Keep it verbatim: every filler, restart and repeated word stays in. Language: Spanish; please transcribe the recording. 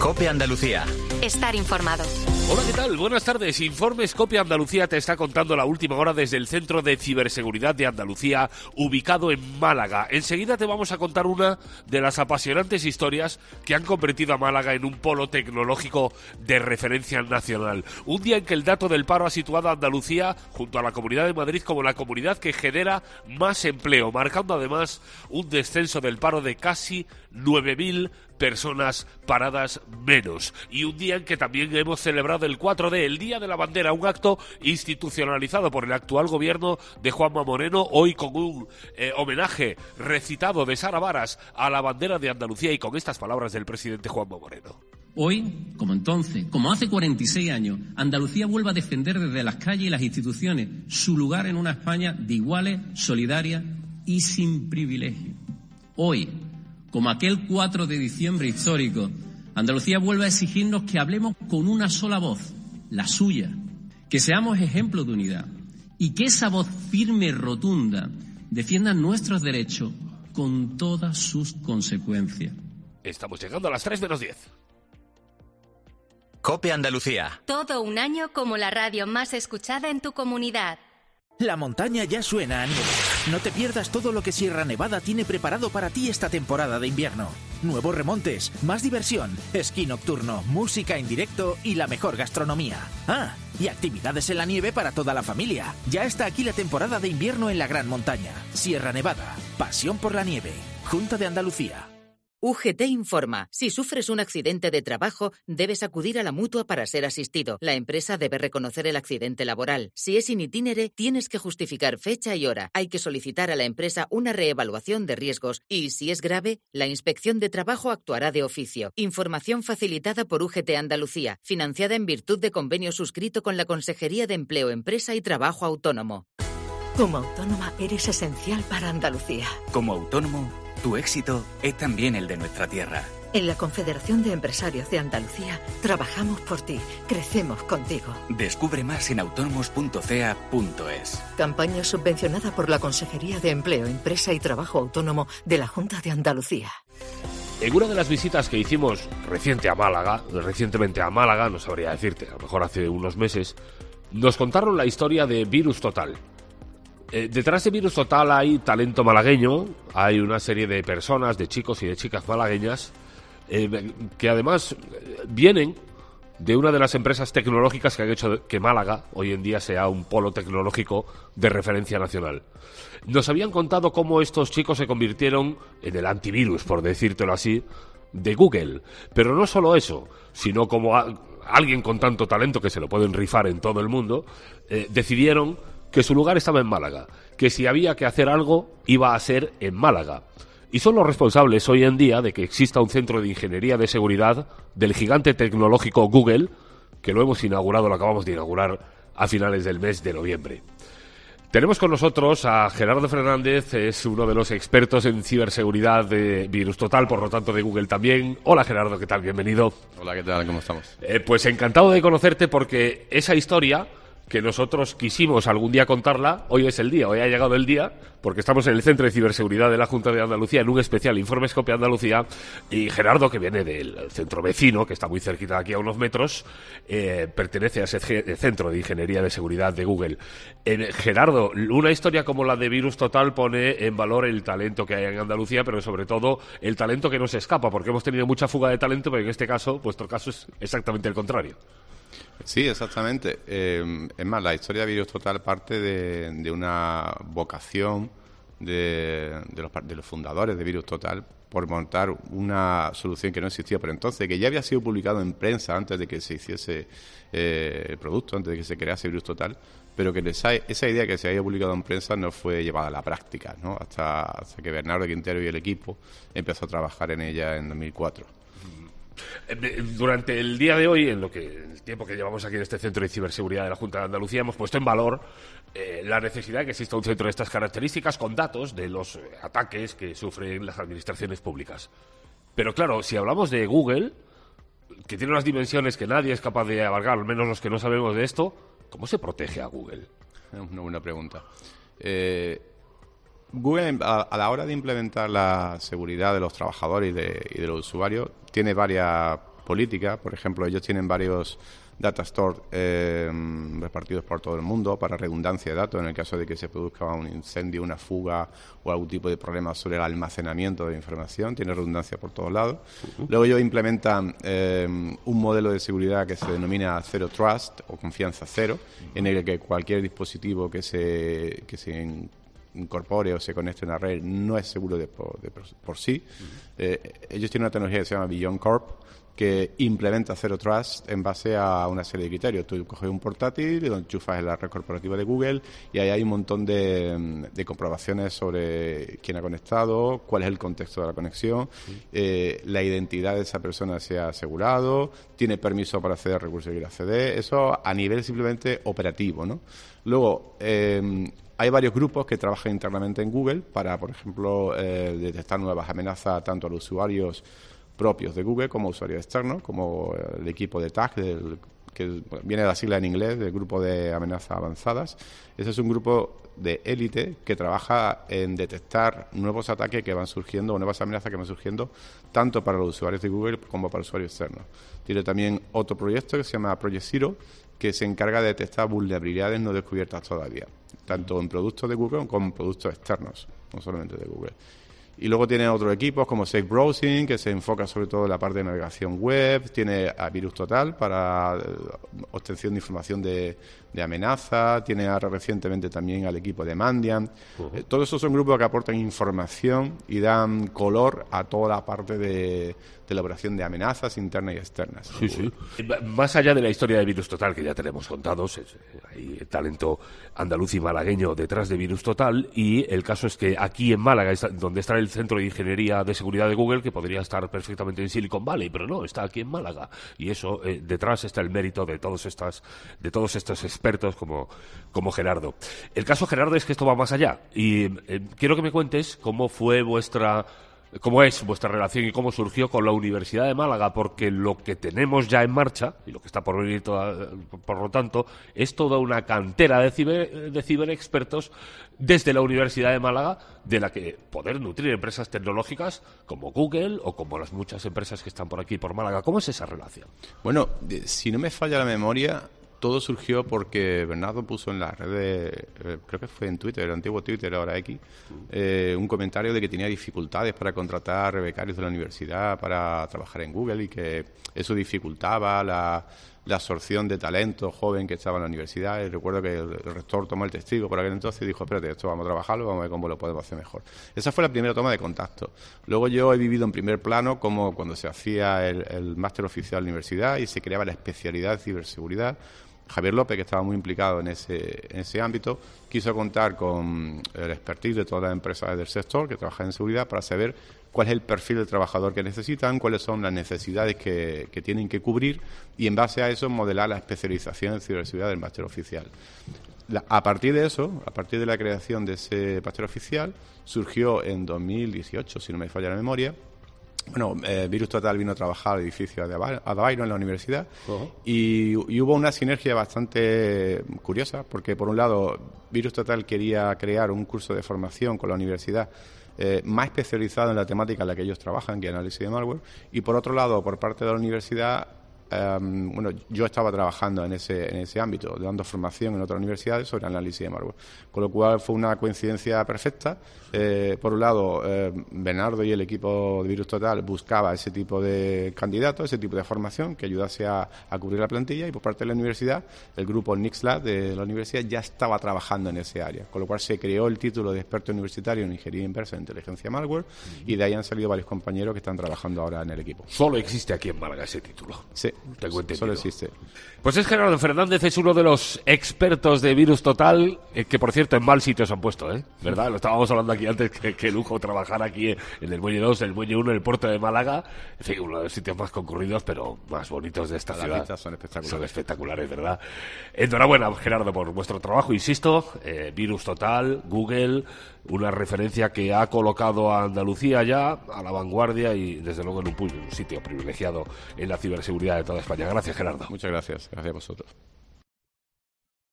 COPE Andalucía. Estar informado. Hola, ¿qué tal? Buenas tardes. Informes COPE Andalucía te está contando la última hora desde el Centro de Ciberseguridad de Andalucía, ubicado en Málaga. Enseguida te vamos a contar una de las apasionantes historias que han convertido a Málaga en un polo tecnológico de referencia nacional. Un día en que el dato del paro ha situado a Andalucía, junto a la Comunidad de Madrid, como la comunidad que genera más empleo, marcando además un descenso del paro de casi nueve mil personas paradas menos. Y un día en que también hemos celebrado el cuatro de, el Día de la Bandera, un acto institucionalizado por el actual gobierno de Juanma Moreno, hoy con un eh, homenaje recitado de Sara Varas a la bandera de Andalucía y con estas palabras del presidente Juanma Moreno. Hoy, como entonces, como hace cuarenta y seis años, Andalucía vuelve a defender desde las calles y las instituciones su lugar en una España de iguales, solidaria y sin privilegios. Hoy, como aquel cuatro de diciembre histórico, Andalucía vuelve a exigirnos que hablemos con una sola voz, la suya, que seamos ejemplo de unidad y que esa voz firme y rotunda defienda nuestros derechos con todas sus consecuencias. Estamos llegando a las tres menos diez. COPE Andalucía. Todo un año como la radio más escuchada en tu comunidad. La montaña ya suena a nieve. No te pierdas todo lo que Sierra Nevada tiene preparado para ti esta temporada de invierno. Nuevos remontes, más diversión, esquí nocturno, música en directo y la mejor gastronomía. Ah, y actividades en la nieve para toda la familia. Ya está aquí la temporada de invierno en la Gran Montaña. Sierra Nevada, pasión por la nieve. Junta de Andalucía. U G T informa. Si sufres un accidente de trabajo, debes acudir a la Mutua para ser asistido. La empresa debe reconocer el accidente laboral. Si es in itinere, tienes que justificar fecha y hora. Hay que solicitar a la empresa una reevaluación de riesgos y, si es grave, la Inspección de Trabajo actuará de oficio. Información facilitada por U G T Andalucía, financiada en virtud de convenio suscrito con la Consejería de Empleo, Empresa y Trabajo Autónomo. Como autónoma eres esencial para Andalucía. Como autónomo, tu éxito es también el de nuestra tierra. En la Confederación de Empresarios de Andalucía trabajamos por ti, crecemos contigo. Descubre más en autónomos punto c e a punto es. Campaña subvencionada por la Consejería de Empleo, Empresa y Trabajo Autónomo de la Junta de Andalucía. En una de las visitas que hicimos reciente a Málaga, recientemente a Málaga, no sabría decirte, a lo mejor hace unos meses, nos contaron la historia de Virus Total. Eh, detrás de Virus Total hay talento malagueño, hay una serie de personas, de chicos y de chicas malagueñas, eh, que además eh, vienen de una de las empresas tecnológicas que han hecho que Málaga hoy en día sea un polo tecnológico de referencia nacional. Nos habían contado cómo estos chicos se convirtieron en el antivirus, por decírtelo así, de Google. Pero no solo eso, sino como a, alguien con tanto talento que se lo pueden rifar en todo el mundo, eh, decidieron que su lugar estaba en Málaga, que si había que hacer algo, iba a ser en Málaga. Y son los responsables hoy en día de que exista un centro de ingeniería de seguridad del gigante tecnológico Google, que lo hemos inaugurado, lo acabamos de inaugurar a finales del mes de noviembre. Tenemos con nosotros a Gerardo Fernández, es uno de los expertos en ciberseguridad de Virus Total, por lo tanto de Google también. Hola Gerardo, ¿qué tal? Bienvenido. Hola, ¿qué tal? ¿Cómo estamos? Eh, pues encantado de conocerte porque esa historia que nosotros quisimos algún día contarla, hoy es el día, hoy ha llegado el día, porque estamos en el Centro de Ciberseguridad de la Junta de Andalucía en un especial Informes COPE Andalucía, y Gerardo, que viene del centro vecino, que está muy cerquita de aquí a unos metros, eh, pertenece a ese ge- Centro de Ingeniería de Seguridad de Google. Eh, Gerardo, una historia como la de Virus Total pone en valor el talento que hay en Andalucía, pero sobre todo el talento que nos escapa, porque hemos tenido mucha fuga de talento, pero en este caso, vuestro caso es exactamente el contrario. Sí, exactamente. Eh, es más, la historia de Virus Total parte de, de una vocación de, de, los, de los fundadores de Virus Total por montar una solución que no existía por entonces, que ya había sido publicado en prensa antes de que se hiciese eh, el producto, antes de que se crease Virus Total, pero que esa, esa idea que se había publicado en prensa no fue llevada a la práctica, ¿no? Hasta, hasta que Bernardo Quintero y el equipo empezó a trabajar en ella en dos mil cuatro. Durante el día de hoy, en lo que el tiempo que llevamos aquí en este Centro de Ciberseguridad de la Junta de Andalucía, hemos puesto en valor eh, la necesidad de que exista un centro de estas características con datos de los eh, ataques que sufren las administraciones públicas. Pero claro, si hablamos de Google, que tiene unas dimensiones que nadie es capaz de abarcar, al menos los que no sabemos de esto, ¿cómo se protege a Google? Es una buena pregunta. Eh... Google, a, a la hora de implementar la seguridad de los trabajadores y de, y de los usuarios, tiene varias políticas. Por ejemplo, ellos tienen varios data stores eh, repartidos por todo el mundo para redundancia de datos en el caso de que se produzca un incendio, una fuga o algún tipo de problema sobre el almacenamiento de información. Tiene redundancia por todos lados. Uh-huh. Luego ellos implementan eh, un modelo de seguridad que se denomina Zero Trust o confianza cero, uh-huh. en el que cualquier dispositivo que se, que se incorpore o se conecte en la red no es seguro de por, de por, por sí. Uh-huh. Eh, ellos tienen una tecnología que se llama Beyond Corp, que implementa Zero Trust en base a una serie de criterios. Tú coges un portátil y lo enchufas en la red corporativa de Google y ahí hay un montón de, de comprobaciones sobre quién ha conectado, cuál es el contexto de la conexión, sí. eh, la identidad de esa persona se ha asegurado, tiene permiso para acceder a recursos que quiere acceder. Eso a nivel simplemente operativo, ¿no? Luego, eh, hay varios grupos que trabajan internamente en Google para, por ejemplo, eh, detectar nuevas amenazas tanto a los usuarios propios de Google como usuarios externos, como el equipo de T A C, del, que viene de la sigla en inglés, del Grupo de Amenazas Avanzadas. Ese es un grupo de élite que trabaja en detectar nuevos ataques que van surgiendo o nuevas amenazas que van surgiendo tanto para los usuarios de Google como para usuarios externos. Tiene también otro proyecto que se llama Project Zero, que se encarga de detectar vulnerabilidades no descubiertas todavía, tanto en productos de Google como en productos externos, no solamente de Google. Y luego tiene otros equipos como Safe Browsing, que se enfoca sobre todo en la parte de navegación web. Tiene a Virus Total para obtención de información de, de amenaza. Tiene ahora recientemente también al equipo de Mandiant. Uh-huh. Eh, todos esos son grupos que aportan información y dan color a toda la parte de, de elaboración de amenazas internas y externas. Sí, sí. Más allá de la historia de Virus Total, que ya tenemos contados, hay talento andaluz y malagueño detrás de Virus Total, y el caso es que aquí en Málaga, donde está el Centro de Ingeniería de Seguridad de Google, que podría estar perfectamente en Silicon Valley, pero no, está aquí en Málaga, y eso, eh, detrás está el mérito de todos estas, de todos estos expertos como, como Gerardo. El caso, Gerardo, es que esto va más allá, y eh, quiero que me cuentes cómo fue vuestra... ¿Cómo es vuestra relación y cómo surgió con la Universidad de Málaga? Porque lo que tenemos ya en marcha, y lo que está por venir, toda, por lo tanto, es toda una cantera de, ciber, de ciberexpertos desde la Universidad de Málaga, de la que poder nutrir empresas tecnológicas como Google o como las muchas empresas que están por aquí, por Málaga. ¿Cómo es esa relación? Bueno, si no me falla la memoria, todo surgió porque Bernardo puso en la red, de, eh, creo que fue en Twitter, el antiguo Twitter, ahora X, eh, un comentario de que tenía dificultades para contratar becarios de la universidad para trabajar en Google y que eso dificultaba la, la absorción de talento joven que estaba en la universidad. Y recuerdo que el, el rector tomó el testigo por aquel entonces y dijo, espérate, esto vamos a trabajarlo, vamos a ver cómo lo podemos hacer mejor. Esa fue la primera toma de contacto. Luego yo he vivido en primer plano como cuando se hacía el, el máster oficial de la universidad y se creaba la especialidad de ciberseguridad. Javier López, que estaba muy implicado en ese, en ese ámbito, quiso contar con el expertise de todas las empresas del sector que trabajan en seguridad para saber cuál es el perfil del trabajador que necesitan, cuáles son las necesidades que, que tienen que cubrir y en base a eso modelar la especialización en ciberseguridad del máster oficial. La, a partir de eso, a partir de la creación de ese máster oficial, surgió en dos mil dieciocho, si no me falla la memoria. Bueno, eh, Virus Total vino a trabajar al edificio de Adabairo en la universidad. Uh-huh. y, y hubo una sinergia bastante curiosa porque, por un lado, Virus Total quería crear un curso de formación con la universidad eh, más especializado en la temática en la que ellos trabajan, que es análisis de malware, y, por otro lado, por parte de la universidad, Um, bueno, yo estaba trabajando en ese, en ese ámbito, dando formación en otras universidades sobre análisis de malware, con lo cual fue una coincidencia perfecta. Eh, por un lado, eh, Bernardo y el equipo de Virus Total buscaba ese tipo de candidatos, ese tipo de formación que ayudase a, a cubrir la plantilla, y por parte de la universidad, el grupo NIXLab de la universidad ya estaba trabajando en ese área, con lo cual se creó el título de experto universitario en ingeniería inversa en inteligencia malware, uh-huh. y de ahí han salido varios compañeros que están trabajando ahora en el equipo. Solo existe aquí en Málaga ese título. Sí. Solo existe. Pues es Gerardo Fernández, es uno de los expertos de Virus Total, eh, que por cierto en mal sitio se han puesto, ¿eh? ¿Verdad? Lo estábamos hablando aquí antes, que, que lujo trabajar aquí en el Muelle dos, el Muelle uno, en el puerto de Málaga. En fin, uno de los sitios más concurridos, pero más bonitos de esta Las ciudad. vistas son espectaculares. Son espectaculares, ¿verdad? Enhorabuena, Gerardo, por vuestro trabajo, insisto. Eh, Virus Total, Google, una referencia que ha colocado a Andalucía ya a la vanguardia y desde luego en un, un sitio privilegiado en la ciberseguridad de toda España. Gracias, Gerardo. Muchas gracias. Gracias a vosotros.